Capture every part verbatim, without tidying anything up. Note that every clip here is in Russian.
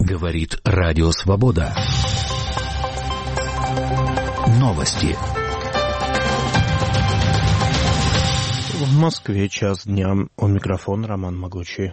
Говорит Радио Свобода. Новости. В Москве час дня. У микрофона Роман Могучий.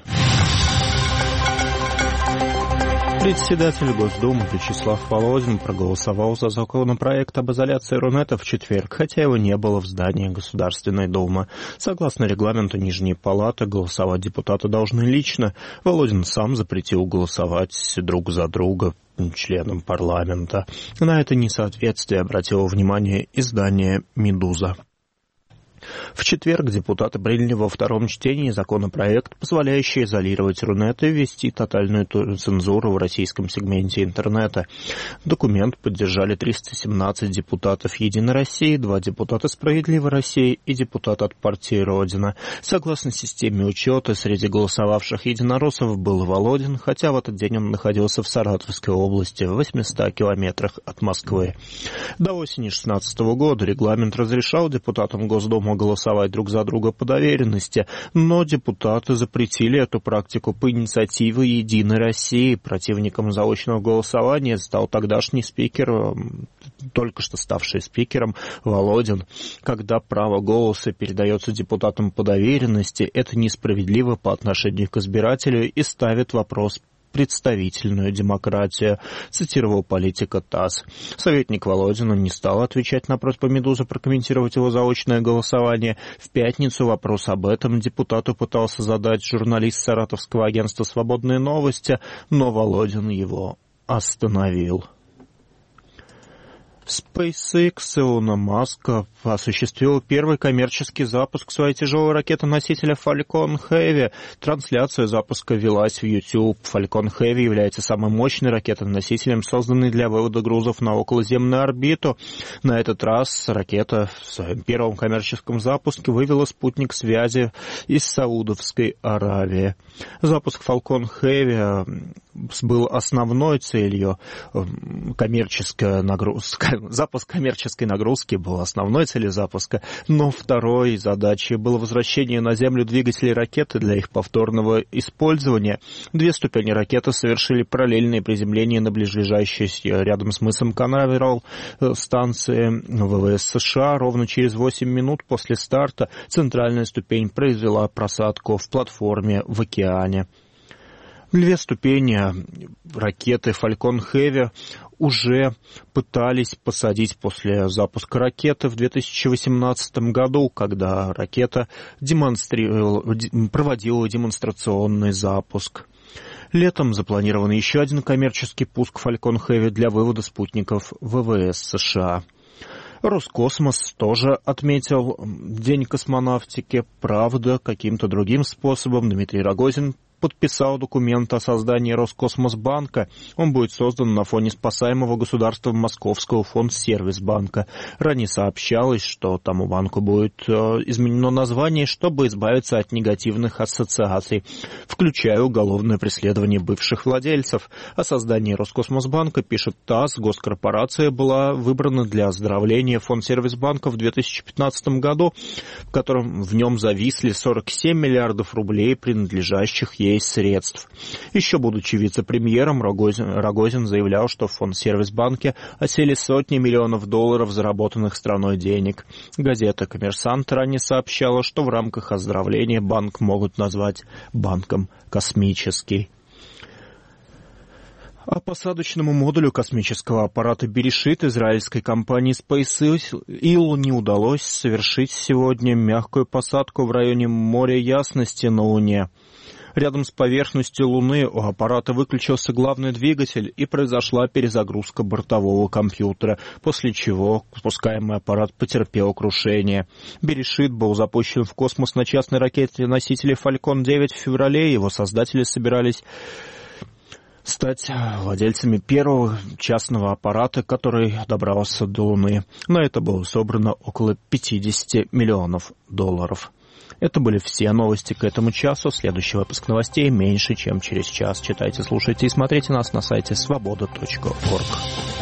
Председатель Госдумы Вячеслав Володин проголосовал за законопроект об изоляции Рунета в четверг, хотя его не было в здании Государственной Думы. Согласно регламенту Нижней Палаты, голосовать депутаты должны лично. Володин сам запретил голосовать друг за друга членам парламента. На это несоответствие обратило внимание издание «Медуза». В четверг депутаты приняли во втором чтении законопроект, позволяющий изолировать Рунет и ввести тотальную цензуру в российском сегменте интернета. Документ поддержали триста семнадцать депутатов «Единой России», два депутата «Справедливой России» и депутат от партии «Родина». Согласно системе учета, среди голосовавших единороссов был Володин, хотя в этот день он находился в Саратовской области, в восьмистах километрах от Москвы. До осени две тысячи шестнадцатого года регламент разрешал депутатам Госдумы голосовать друг за друга по доверенности, но депутаты запретили эту практику по инициативе «Единой России». Противником заочного голосования стал тогдашний спикер, только что ставший спикером, Володин. Когда право голоса передается депутатам по доверенности, это несправедливо по отношению к избирателю и ставит вопрос представительную демократию, цитировал политика ТАСС. Советник Володина не стал отвечать на просьбу «Медузы» прокомментировать его заочное голосование. В пятницу вопрос об этом депутату пытался задать журналист саратовского агентства «Свободные новости», но Володин его остановил. SpaceX Илона Маска осуществил первый коммерческий запуск своей тяжелой ракеты-носителя Falcon Heavy. Трансляция запуска велась в YouTube. Falcon Heavy является самым мощным ракетой-носителем, созданной для вывода грузов на околоземную орбиту. На этот раз ракета в своем первом коммерческом запуске вывела спутник связи из Саудовской Аравии. Запуск Falcon Heavy был основной целью коммерческая нагрузка. Запуск коммерческой нагрузки был основной целью запуска, но второй задачей было возвращение на Землю двигателей ракеты для их повторного использования. Две ступени ракеты совершили параллельное приземление на ближайшей рядом с мысом Канаверал станции ВВС США. Ровно через восемь минут после старта центральная ступень произвела просадку в платформе в океане. Две ступени ракеты Falcon Heavy уже пытались посадить после запуска ракеты в две тысячи восемнадцатом году, когда ракета демонстрировала, проводила демонстрационный запуск. Летом запланирован еще один коммерческий пуск Falcon Heavy для вывода спутников ВВС США. Роскосмос тоже отметил День космонавтики. Правда, каким-то другим способом. Дмитрий Рогозин подписал документ о создании Роскосмосбанка. Он будет создан на фоне спасаемого государством Московского фонд-сервис-банка. Ранее сообщалось, что тому банку будет э, изменено название, чтобы избавиться от негативных ассоциаций, включая уголовное преследование бывших владельцев. О создании Роскосмосбанка пишет ТАСС. Госкорпорация была выбрана для оздоровления фонд-сервис-банка в две тысячи пятнадцатом году, в котором в нем зависли сорок семь миллиардов рублей, принадлежащих ей средств. Еще будучи вице-премьером, Рогозин, Рогозин заявлял, что в фонд-сервис-банке осели сотни миллионов долларов заработанных страной денег. Газета «Коммерсант» ранее сообщала, что в рамках оздоровления банк могут назвать банком «космический». А посадочному модулю космического аппарата «Берешит» израильской компании SpaceX не удалось совершить сегодня мягкую посадку в районе моря Ясности на Луне. Рядом с поверхностью Луны у аппарата выключился главный двигатель и произошла перезагрузка бортового компьютера, после чего спускаемый аппарат потерпел крушение. Берешит был запущен в космос на частной ракете-носителе Falcon девять в феврале. Его создатели собирались стать владельцами первого частного аппарата, который добрался до Луны. На это было собрано около пятьдесят миллионов долларов. Это были все новости к этому часу. Следующий выпуск новостей меньше, чем через час. Читайте, слушайте и смотрите нас на сайте свобода точка орг.